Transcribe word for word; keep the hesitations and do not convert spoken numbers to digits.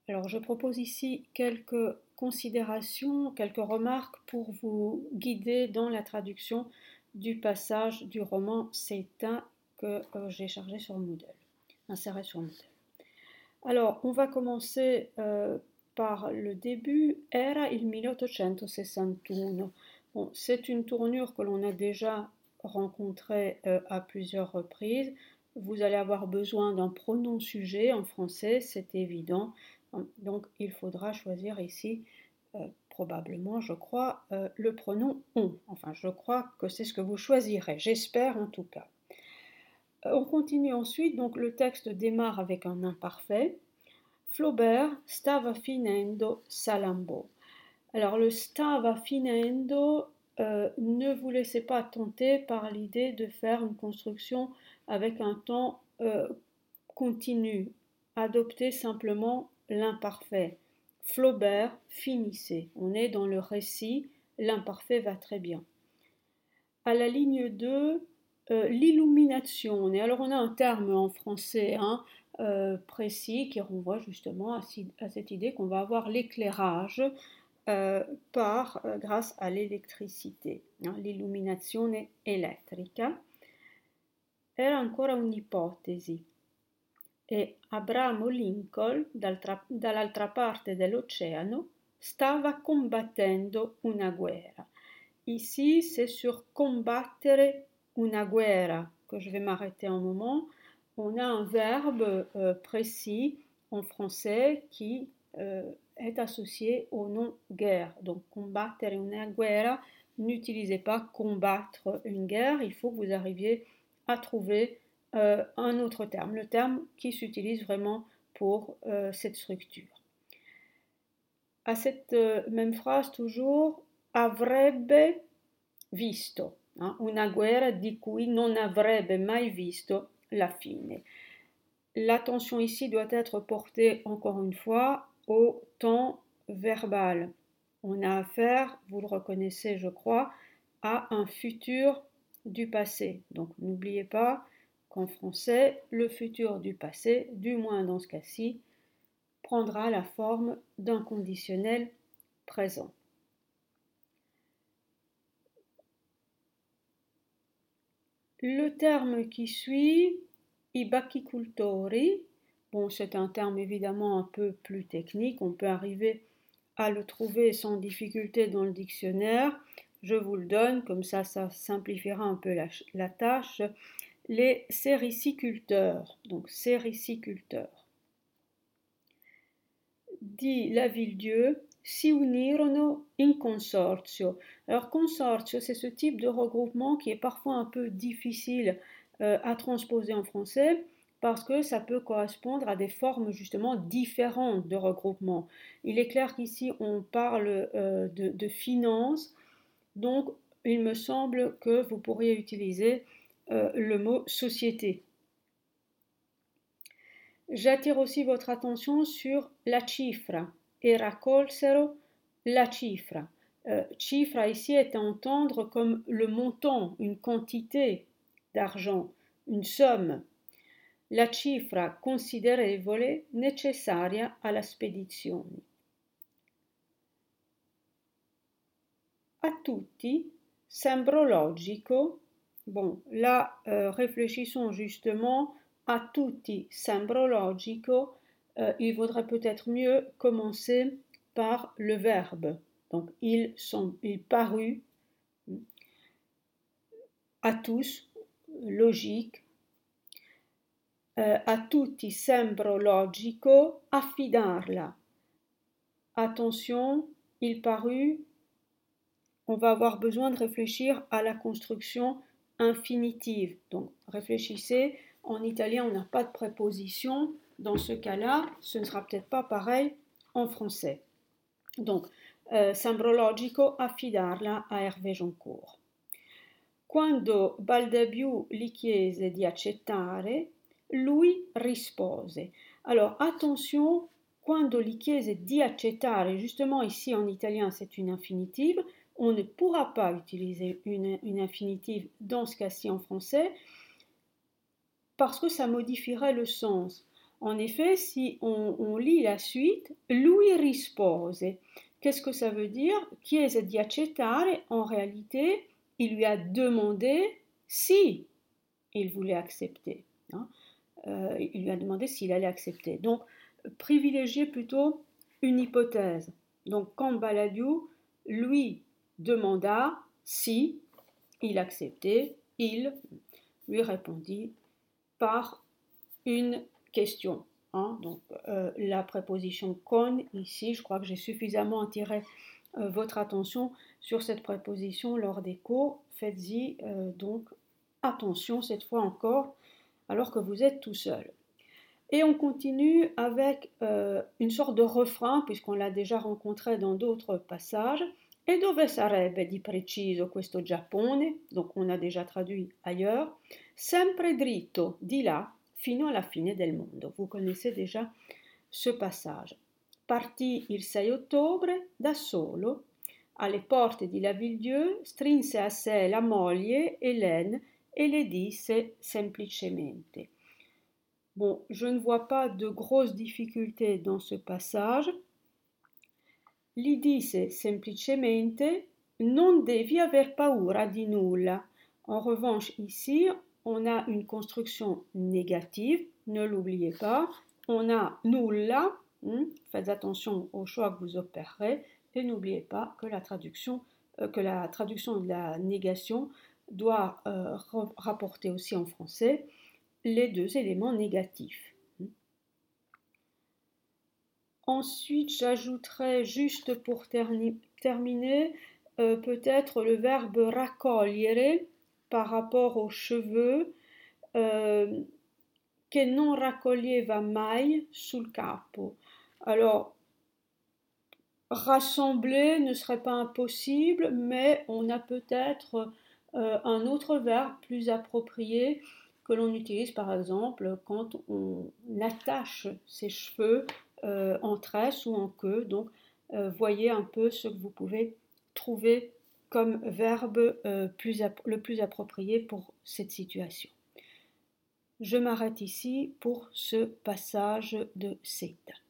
Alors, je propose ici quelques considérations, quelques remarques pour vous guider dans la traduction du passage du roman Seita que euh, j'ai chargé sur Moodle, inséré sur Moodle. Alors, on va commencer euh, par le début. Era il milleottocentosessantuno. Bon, c'est une tournure que l'on a déjà rencontrée euh, à plusieurs reprises. Vous allez avoir besoin d'un pronom sujet en français, c'est évident. Donc, il faudra choisir ici, euh, probablement, je crois, euh, le pronom on. Enfin, je crois que c'est ce que vous choisirez, j'espère en tout cas. Euh, on continue ensuite, donc le texte démarre avec un imparfait. Flaubert stava finendo Salammbô. Alors, le stava finendo, euh, ne vous laissez pas tenter par l'idée de faire une construction avec un temps euh, continu. Adoptez simplement l'imparfait. Flaubert finissait. On est dans le récit, l'imparfait va très bien. À la ligne deux, euh, l'illumination. Et alors on a un terme en français hein, euh, précis qui renvoie justement à, à cette idée qu'on va avoir l'éclairage euh, par, euh, grâce à l'électricité. Hein, l'illuminazione elettrica. Era ancora un'ipotesi. E Abramo Lincoln, dall'altra parte dell'oceano, stava combattendo una guerra. Ici, c'est sur combattere una guerra que je vais m'arrêter un moment. On a un verbe euh, précis en français qui euh, est associé au nom guerre. Donc, combattere una guerra, n'utilisez pas combattre une guerre, il faut que vous arriviez à trouver euh, un autre terme, le terme qui s'utilise vraiment pour euh, cette structure. À cette euh, même phrase toujours, avrebbe visto, hein, una guerra di cui non avrebbe mai visto la fine. L'attention ici doit être portée encore une fois au temps verbal. On a affaire, vous le reconnaissez je crois, à un futur du passé. Donc n'oubliez pas qu'en français, le futur du passé, du moins dans ce cas-ci, prendra la forme d'un conditionnel présent. Le terme qui suit, i bachicultori, bon c'est un terme évidemment un peu plus technique, on peut arriver à le trouver sans difficulté dans le dictionnaire, je vous le donne, comme ça ça simplifiera un peu la, la tâche, les sériciculteurs, donc sériciculteurs. Dit Lavilledieu, si unirono in consorzio. Alors consorzio, c'est ce type de regroupement qui est parfois un peu difficile euh, à transposer en français parce que ça peut correspondre à des formes justement différentes de regroupement. Il est clair qu'ici on parle euh, de, de finance, donc il me semble que vous pourriez utiliser euh, le mot société. J'attire aussi votre attention sur la cifra, e raccolsero la cifra. Euh, cifra ici est à entendre comme le montant, une quantité d'argent, une somme. La cifra considerevole necessaria alla spedizione. A tutti sembra logico, bon là euh, réfléchissons justement, a tutti sembra logico, euh, il vaudrait peut-être mieux commencer par le verbe. Donc il, sont, il parut, à tous, logique. Euh, a tutti sembra logico affidarla. Attention, il parut, on va avoir besoin de réfléchir à la construction infinitive. Donc réfléchissez, en italien on n'a pas de préposition, dans ce cas-là ce ne sera peut-être pas pareil en français. Donc eh, sembra logico affidarla a Hervé Joncourt. Quando Baldabiù gli chiese di accettare, lui rispose. Alors attention, quando gli chiese di accettare, justement ici en italien c'est une infinitive, on ne pourra pas utiliser une, une infinitive dans ce cas-ci en français parce que ça modifierait le sens. En effet, si on, on lit la suite, lui rispose. Qu'est-ce que ça veut dire? Chiese di accettare, en réalité, il lui a demandé si il voulait accepter. Hein. Euh, il lui a demandé s'il allait accepter. Donc, privilégier plutôt une hypothèse. Donc, quand Balladur lui demanda si il acceptait, il lui répondit par une question. Hein. Donc, euh, la préposition con, ici, je crois que j'ai suffisamment attiré euh, votre attention sur cette préposition lors des cours. Faites-y euh, donc attention cette fois encore, alors que vous êtes tout seul. Et on continue avec euh, une sorte de refrain, puisqu'on l'a déjà rencontré dans d'autres passages. E dove sarebbe di preciso questo Giappone? Donc on a déjà traduit ailleurs. Sempre dritto, di là, fino alla fine del mondo. Vous connaissez déjà ce passage. Partì il sei ottobre da solo, alle porte di Lavilledieu, strinse a sé la moglie Hélène e le disse semplicemente. Bon, je ne vois pas de grosses difficultés dans ce passage. Gli disse semplicemente non devi aver paura di nulla. En revanche, ici, on a une construction négative, ne l'oubliez pas. On a nulla, hein, faites attention au choix que vous opérerez, et n'oubliez pas que la traduction, euh, que la traduction de la négation doit euh, rapporter aussi en français les deux éléments négatifs. Ensuite, j'ajouterai juste pour terni- terminer euh, peut-être le verbe raccogliere par rapport aux cheveux euh, che non raccoglieva mai sul capo. Alors, rassembler ne serait pas impossible, mais on a peut-être euh, un autre verbe plus approprié que l'on utilise par exemple quand on attache ses cheveux euh, en tresse ou en queue. Donc, euh, voyez un peu ce que vous pouvez trouver comme verbe euh, plus le plus approprié pour cette situation. Je m'arrête ici pour ce passage de Seta.